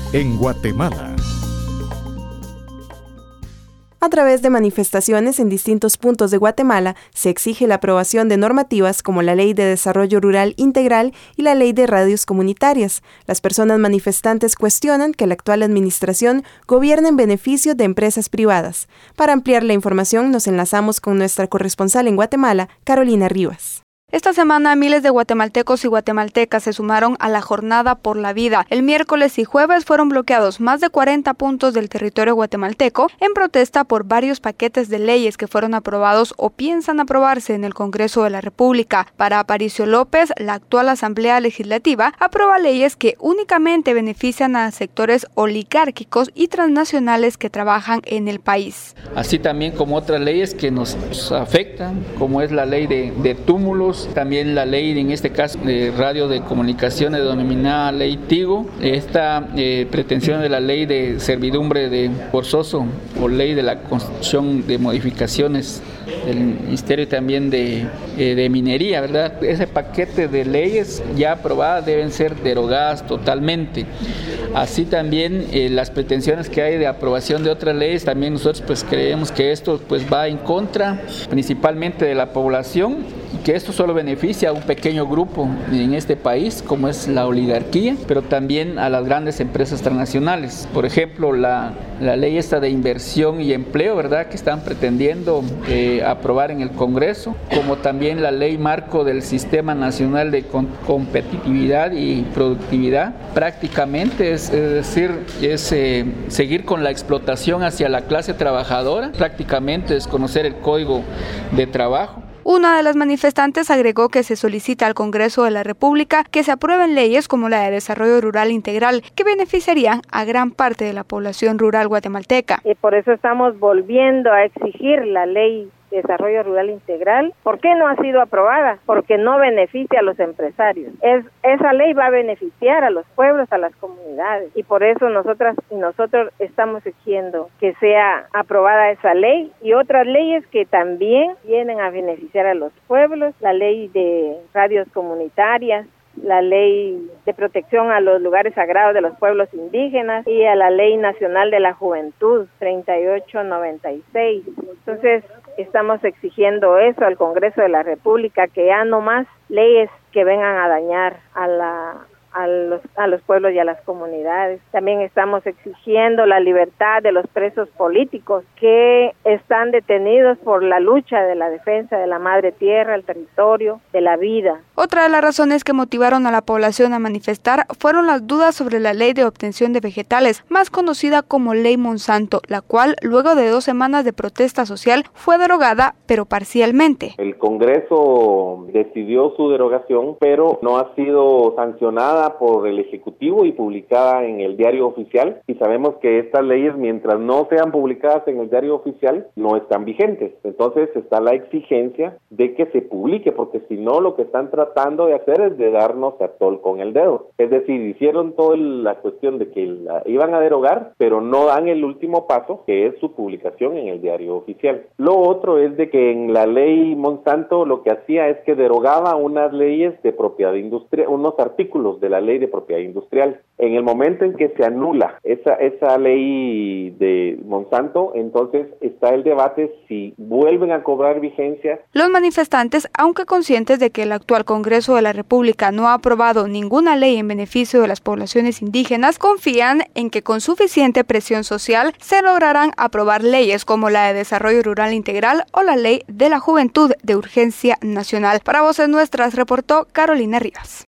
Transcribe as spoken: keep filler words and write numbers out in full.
en Guatemala. A través de manifestaciones en distintos puntos de Guatemala, se exige la aprobación de normativas como la Ley de Desarrollo Rural Integral y la Ley de Radios Comunitarias. Las personas manifestantes cuestionan que la actual administración gobierne en beneficio de empresas privadas. Para ampliar la información, nos enlazamos con nuestra corresponsal en Guatemala, Carolina Rivas. Esta semana, miles de guatemaltecos y guatemaltecas se sumaron a la Jornada por la Vida. El miércoles y jueves fueron bloqueados más de cuarenta puntos del territorio guatemalteco en protesta por varios paquetes de leyes que fueron aprobados o piensan aprobarse en el Congreso de la República. Para Aparicio López, la actual Asamblea Legislativa aprueba leyes que únicamente benefician a sectores oligárquicos y transnacionales que trabajan en el país. Así también como otras leyes que nos afectan, como es la ley de, de túmulos, también la ley, en este caso, de radio de comunicaciones denominada Ley Tigo, esta eh, pretensión de la ley de servidumbre de forzoso o ley de la construcción de modificaciones del Ministerio también de, eh, de Minería, ¿verdad? Ese paquete de leyes ya aprobadas deben ser derogadas totalmente. Así también eh, las pretensiones que hay de aprobación de otras leyes, también nosotros pues creemos que esto pues va en contra principalmente de la población y que esto solo beneficia a un pequeño grupo en este país, como es la oligarquía, pero también a las grandes empresas transnacionales. Por ejemplo, la, la ley esta de inversión y empleo, ¿verdad?, que están pretendiendo eh, aprobar en el Congreso, como también la ley marco del Sistema Nacional de Com- Competitividad y Productividad, prácticamente es, es decir, es eh, seguir con la explotación hacia la clase trabajadora, prácticamente desconocer el Código de Trabajo. Una de las manifestantes agregó que se solicita al Congreso de la República que se aprueben leyes como la de Desarrollo Rural Integral, que beneficiarían a gran parte de la población rural guatemalteca. Y por eso estamos volviendo a exigir la ley de Desarrollo Rural Integral. ¿Por qué no ha sido aprobada? Porque no beneficia a los empresarios. Es, esa ley va a beneficiar a los pueblos, a las comunidades, y por eso nosotras y nosotros estamos exigiendo que sea aprobada esa ley y otras leyes que también vienen a beneficiar a los pueblos, la ley de radios comunitarias, la ley de protección a los lugares sagrados de los pueblos indígenas y a la Ley Nacional de la Juventud treinta y ocho noventa y seis. Entonces, estamos exigiendo eso al Congreso de la República, que ya no más leyes que vengan a dañar a la a los a los pueblos y a las comunidades. También estamos exigiendo la libertad de los presos políticos que están detenidos por la lucha de la defensa de la madre tierra, el territorio, de la vida. Otra de las razones que motivaron a la población a manifestar fueron las dudas sobre la ley de obtención de vegetales, más conocida como Ley Monsanto, la cual, luego de dos semanas de protesta social, fue derogada, pero parcialmente. El Congreso decidió su derogación, pero no ha sido sancionada por el Ejecutivo y publicada en el Diario Oficial, y sabemos que estas leyes, mientras no sean publicadas en el Diario Oficial, no están vigentes. Entonces está la exigencia de que se publique, porque si no, lo que están tratando de hacer es de darnos a tol con el dedo. Es decir, hicieron toda la cuestión de que la iban a derogar, pero no dan el último paso, que es su publicación en el Diario Oficial. Lo otro es de que en la ley Monsanto lo que hacía es que derogaba unas leyes de propiedad industrial, unos artículos de la ley de propiedad industrial. En el momento en que se anula esa esa ley de Monsanto, entonces está el debate si vuelven a cobrar vigencia. Los manifestantes, aunque conscientes de que el actual Congreso de la República no ha aprobado ninguna ley en beneficio de las poblaciones indígenas, confían en que con suficiente presión social se lograrán aprobar leyes como la de Desarrollo Rural Integral o la Ley de la Juventud de Urgencia Nacional. Para Voces Nuestras reportó Carolina Rivas.